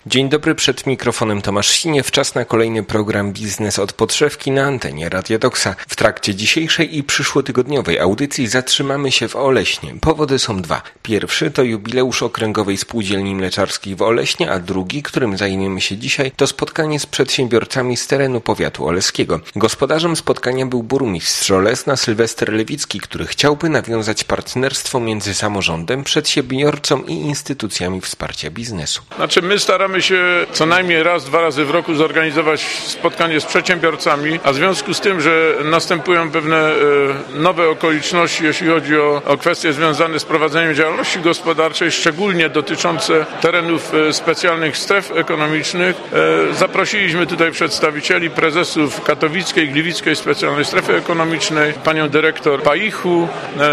Dzień dobry, przed mikrofonem Tomasz Siniew. Czas na kolejny program Biznes od podszewki na antenie Radia Doksa. W trakcie dzisiejszej i przyszłotygodniowej audycji zatrzymamy się w Oleśnie. Powody są dwa. Pierwszy to jubileusz Okręgowej Spółdzielni Mleczarskiej w Oleśnie, a drugi, którym zajmiemy się dzisiaj, to spotkanie z przedsiębiorcami z terenu powiatu oleskiego. Gospodarzem spotkania był burmistrz Olesna Sylwester Lewicki, który chciałby nawiązać partnerstwo między samorządem, przedsiębiorcą i instytucjami wsparcia biznesu. My staramy się co najmniej raz, 2 razy w roku zorganizować spotkanie z przedsiębiorcami, a w związku z tym, że następują pewne nowe okoliczności, jeśli chodzi o kwestie związane z prowadzeniem działalności gospodarczej, szczególnie dotyczące terenów specjalnych stref ekonomicznych, zaprosiliśmy tutaj przedstawicieli, prezesów Katowickiej, Gliwickiej Specjalnej Strefy Ekonomicznej, panią dyrektor Paichu,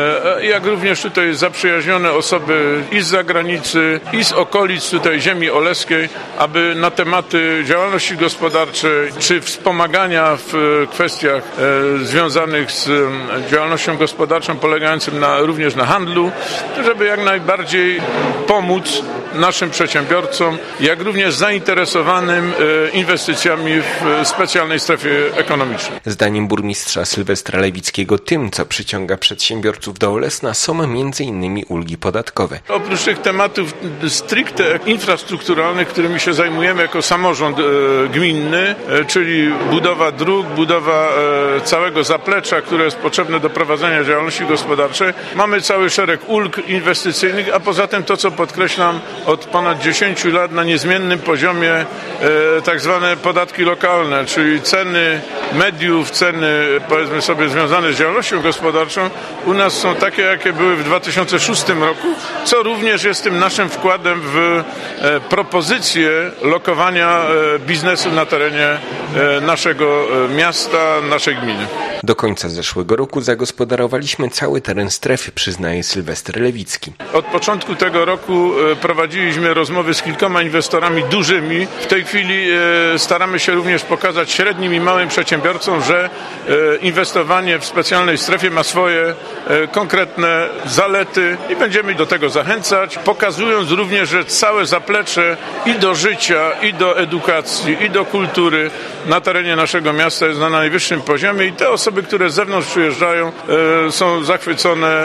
jak również tutaj zaprzyjaźnione osoby i z zagranicy, i z okolic tutaj ziemi oleskiej, aby na tematy działalności gospodarczej czy wspomagania w kwestiach związanych z działalnością gospodarczą polegającym również na handlu, żeby jak najbardziej pomóc naszym przedsiębiorcom, jak również zainteresowanym inwestycjami w specjalnej strefie ekonomicznej. Zdaniem burmistrza Sylwestra Lewickiego tym, co przyciąga przedsiębiorców do Olesna, są m.in. ulgi podatkowe. Oprócz tych tematów stricte infrastrukturalnych, którymi się zajmujemy jako samorząd gminny, czyli budowa dróg, budowa całego zaplecza, które jest potrzebne do prowadzenia działalności gospodarczej, mamy cały szereg ulg inwestycyjnych, a poza tym to, co podkreślam, od ponad 10 lat na niezmiennym poziomie tak zwane podatki lokalne, czyli ceny mediów, ceny powiedzmy sobie związane z działalnością gospodarczą u nas są takie, jakie były w 2006 roku, co również jest tym naszym wkładem w propozycję lokowania biznesu na terenie naszego miasta, naszej gminy. Do końca zeszłego roku zagospodarowaliśmy cały teren strefy, przyznaje Sylwester Lewicki. Od początku tego roku prowadziliśmy rozmowy z kilkoma inwestorami dużymi. W tej chwili staramy się również pokazać średnim i małym przedsiębiorcom, że inwestowanie w specjalnej strefie ma swoje konkretne zalety i będziemy do tego zachęcać, pokazując również, że całe zaplecze i do życia, i do edukacji, i do kultury na terenie naszego miasta jest na najwyższym poziomie i te osoby, które z zewnątrz przyjeżdżają, są zachwycone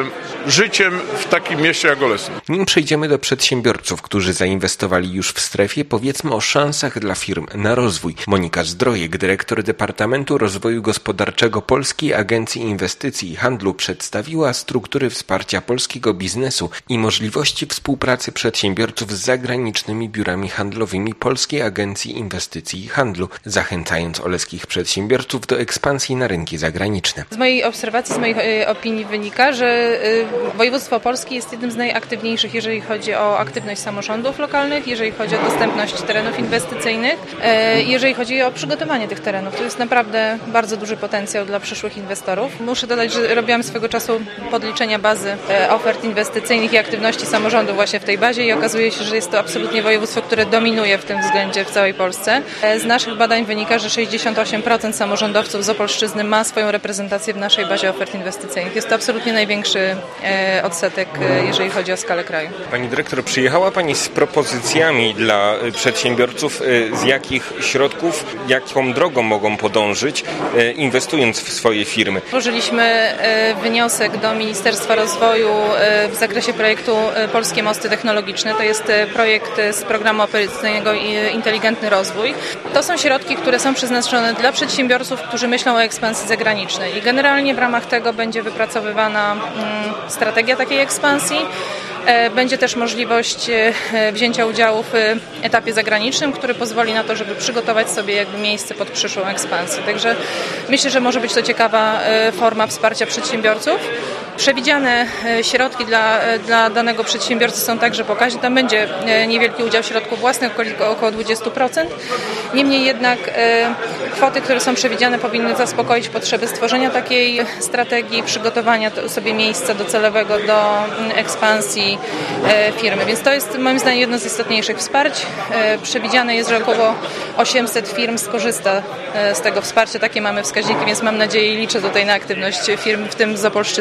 życiem w takim mieście jak Olesno. Nim przejdziemy do przedsiębiorców, którzy zainwestowali już w strefie, powiedzmy o szansach dla firm na rozwój. Monika Zdrojek, dyrektor Departamentu Rozwoju Gospodarczego Polskiej Agencji Inwestycji i Handlu, przedstawiła struktury wsparcia polskiego biznesu i możliwości współpracy przedsiębiorców z zagranicznymi biurami handlowymi Polskiej Agencji Inwestycji i Handlu, zachęcając oleskich przedsiębiorców do ekspansji na rynki zagraniczne. Z mojej obserwacji, z mojej opinii wynika, że województwo opolskie jest jednym z najaktywniejszych, jeżeli chodzi o aktywność samorządów lokalnych, jeżeli chodzi o dostępność terenów inwestycyjnych, jeżeli chodzi o przygotowanie tych terenów. To jest naprawdę bardzo duży potencjał dla przyszłych inwestorów. Muszę dodać, że robiłam swego czasu podliczenia bazy ofert inwestycyjnych i aktywności samorządów właśnie w tej bazie i okazuje się, że jest to absolutnie województwo, które dominuje w tym względzie w całej Polsce. Z naszych badań wynika, że 68% samorządowców z Opolszczyzny ma swoją reprezentację w naszej bazie ofert inwestycyjnych. Jest to absolutnie największy odsetek, jeżeli chodzi o skalę kraju. Pani dyrektor, przyjechała Pani z propozycjami dla przedsiębiorców, z jakich środków, jaką drogą mogą podążyć, inwestując w swoje firmy. Złożyliśmy wniosek do Ministerstwa Rozwoju w zakresie projektu Polskie Mosty Technologiczne. To jest projekt z programu operacyjnego Inteligentny Rozwój. To są środki, które są przeznaczone dla przedsiębiorców, którzy myślą o ekspansji zagranicznej. I generalnie w ramach tego będzie wypracowywana strategia takiej ekspansji. Będzie też możliwość wzięcia udziału w etapie zagranicznym, który pozwoli na to, żeby przygotować sobie miejsce pod przyszłą ekspansję. Także myślę, że może być to ciekawa forma wsparcia przedsiębiorców. Przewidziane środki dla danego przedsiębiorcy są także pokaźne. Tam będzie niewielki udział środków własnych, około 20%. Niemniej jednak kwoty, które są przewidziane, powinny zaspokoić potrzeby stworzenia takiej strategii, przygotowania sobie miejsca docelowego do ekspansji firmy. Więc to jest moim zdaniem jedno z istotniejszych wsparć. Przewidziane jest, że około 800 firm skorzysta z tego wsparcia. Takie mamy wskaźniki, więc mam nadzieję i liczę tutaj na aktywność firm, w tym z Opolszczyzny.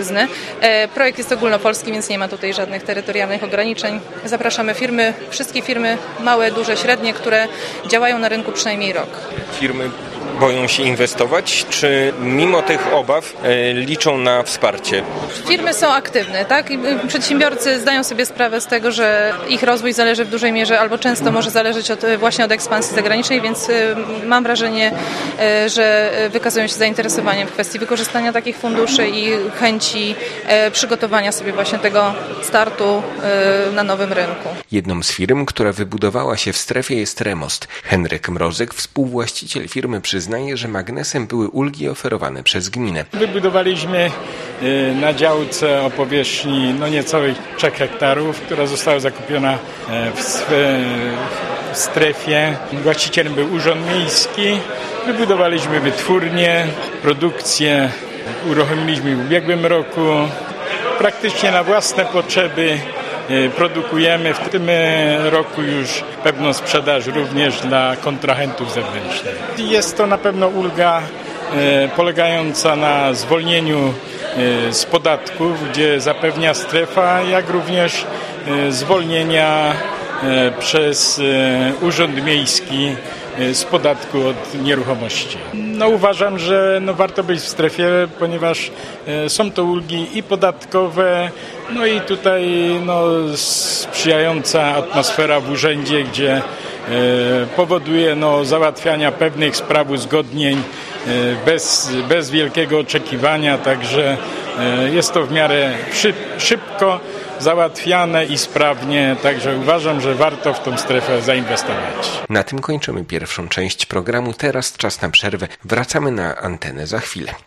Projekt jest ogólnopolski, więc nie ma tutaj żadnych terytorialnych ograniczeń. Zapraszamy firmy, wszystkie firmy, małe, duże, średnie, które działają na rynku przynajmniej rok. Firmy boją się inwestować, czy mimo tych obaw liczą na wsparcie? Firmy są aktywne, tak? I przedsiębiorcy zdają sobie sprawę z tego, że ich rozwój zależy w dużej mierze albo często może zależeć właśnie od ekspansji zagranicznej, więc mam wrażenie, że wykazują się zainteresowaniem w kwestii wykorzystania takich funduszy i chęci przygotowania sobie właśnie tego startu na nowym rynku. Jedną z firm, która wybudowała się w strefie, jest Remost. Henryk Mrozek, współwłaściciel firmy, przyznaje, że magnesem były ulgi oferowane przez gminę. Wybudowaliśmy na działce o powierzchni niecałych 3 hektarów, która została zakupiona w strefie. Właścicielem był Urząd Miejski. Wybudowaliśmy wytwórnię, produkcję uruchomiliśmy w ubiegłym roku. Praktycznie na własne potrzeby produkujemy. W tym roku już pewną sprzedaż również dla kontrahentów zewnętrznych. Jest to na pewno ulga polegająca na zwolnieniu z podatków, gdzie zapewnia strefa, jak również zwolnienia przez Urząd Miejski z podatku od nieruchomości. Uważam, że warto być w strefie, ponieważ są to ulgi i podatkowe, i tutaj sprzyjająca atmosfera w urzędzie, gdzie powoduje załatwiania pewnych spraw, uzgodnień bez wielkiego oczekiwania, także jest to w miarę szybko załatwiane i sprawnie, także uważam, że warto w tą strefę zainwestować. Na tym kończymy pierwszą część programu. Teraz czas na przerwę. Wracamy na antenę za chwilę.